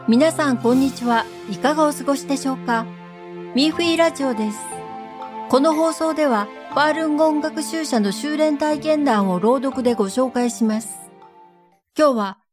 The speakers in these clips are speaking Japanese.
皆さんこんにちは。いかがお過ごしでしょうか。ミーフィーラジオです。この放送ではファールンゴン学習者の修練体験談を朗読でご紹介します。今日は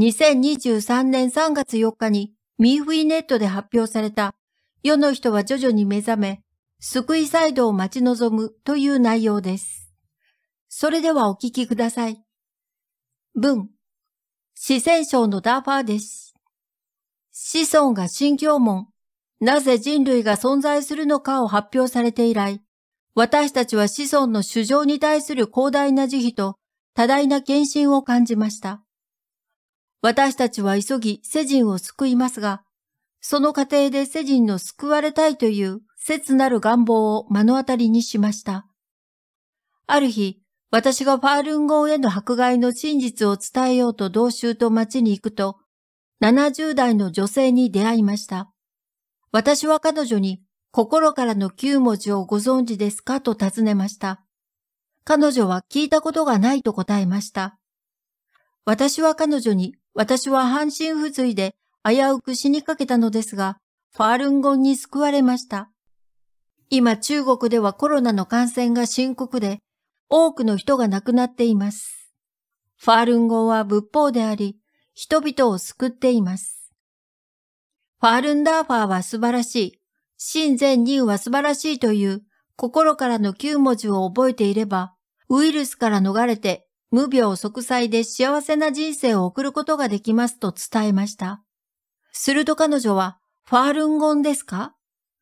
2023年3月4日にミーフィーネットで発表された世の人は徐々に目覚め、救いサイドを待ち望むという内容です。それではお聞きください。文、四川省のダーファーです。子孫が新教門、なぜ人類が存在するのかを発表されて以来、私たちは子孫の主情に対する広大な慈悲と多大な献身を感じました。私たちは急ぎ世人を救いますが、その過程で世人の救われたいという切なる願望を目の当たりにしました。ある日、私がファールンゴンへの迫害の真実を伝えようと同州と町に行くと、70代の女性に出会いました。私は彼女に、心からの9文字をご存知ですかと尋ねました。彼女は聞いたことがないと答えました。私は彼女に、私は半身不随で危うく死にかけたのですが、ファールンゴンに救われました。今中国ではコロナの感染が深刻で、多くの人が亡くなっています。ファールンゴンは仏法であり、人々を救っています。ファールンダーファーは素晴らしい、真善人は素晴らしいという心からの9文字を覚えていれば、ウイルスから逃れて無病息災で幸せな人生を送ることができますと伝えました。すると彼女は、ファールンゴンですか？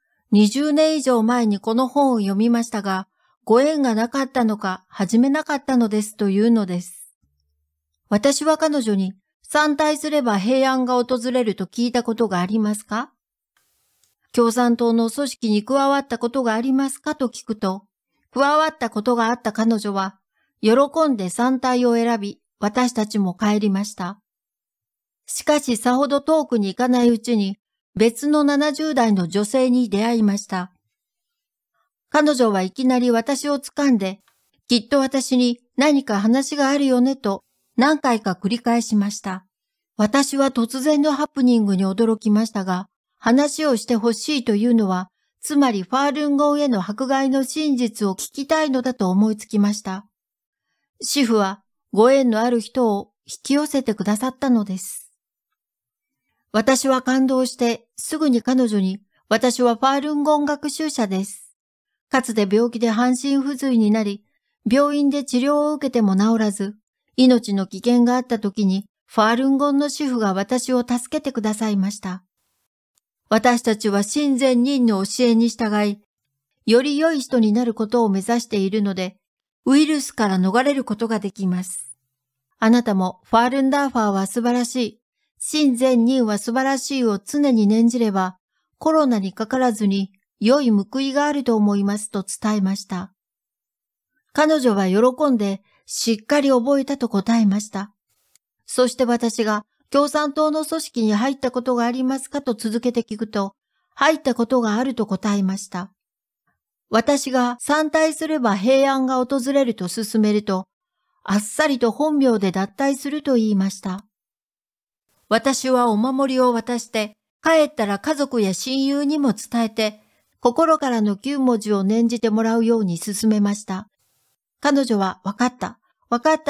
20 年以上前にこの本を読みましたが、ご縁がなかったのか始めなかったのですというのです。私は彼女に、参退すれば平安が訪れると聞いたことがありますか？共産党の組織に加わったことがありますかと聞くと、加わったことがあった彼女は、喜んで参退を選び、私たちも帰りました。しかしさほど遠くに行かないうちに、別の70代の女性に出会いました。彼女はいきなり私を掴んで、きっと私に何か話があるよねと何回か繰り返しました。私は突然のハプニングに驚きましたが、話をしてほしいというのは、つまりファールンゴンへの迫害の真実を聞きたいのだと思いつきました。師父はご縁のある人を引き寄せてくださったのです。私は感動してすぐに彼女に、私はファールンゴン学習者です。かつて病気で半身不随になり、病院で治療を受けても治らず、命の危険があった時に、ファールンゴンの師父が私を助けてくださいました。私たちは真善人の教えに従い、より良い人になることを目指しているので、ウイルスから逃れることができます。あなたもファールンダーファーは素晴らしい、真善人は素晴らしいを常に念じれば、コロナにかからずに良い報いがあると思いますと伝えました。彼女は喜んでしっかり覚えたと答えました。そして私が共産党の組織に入ったことがありますかと続けて聞くと、入ったことがあると答えました。私が参退すれば平安が訪れると勧めると、あっさりと本名で脱退すると言いました。私はお守りを渡して、帰ったら家族や親友にも伝えて、心からの9文字を念じてもらうように勧めました。彼女はわかった、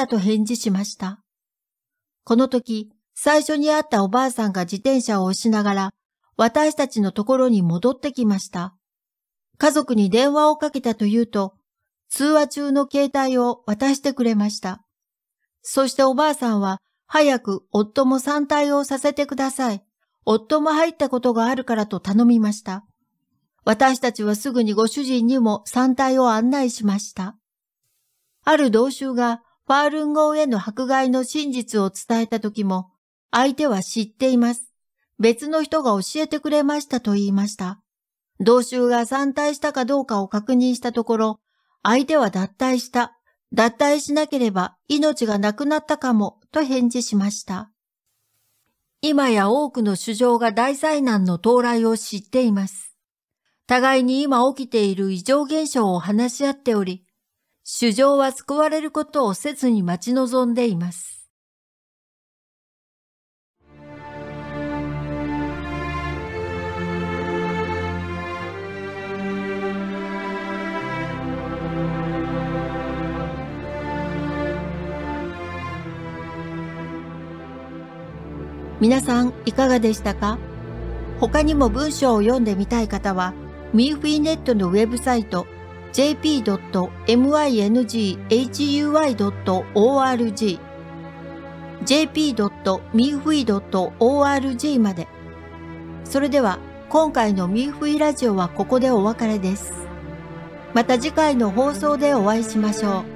と返事しました。この時、最初に会ったおばあさんが自転車を押しながら、私たちのところに戻ってきました。家族に電話をかけたというと、通話中の携帯を渡してくれました。そしておばあさんは、早く夫も参退をさせてください。夫も入ったことがあるからと頼みました。私たちはすぐにご主人にも参退を案内しました。ある同州がファールンゴンへの迫害の真実を伝えた時も、相手は知っています。別の人が教えてくれましたと言いました。同州が参退したかどうかを確認したところ、相手は脱退した。脱退しなければ命がなくなったかもと返事しました。今や多くの首相が大災難の到来を知っています。互いに今起きている異常現象を話し合っており、首相は救われることを切に待ち望んでいます。 皆さんいかがでしたか？他にも文章を読んでみたい方は、ミーフィーネットのウェブサイト jp.minghui.org jp.mifui.org まで。それでは、今回のミーフィーラジオはここでお別れです。また次回の放送でお会いしましょう。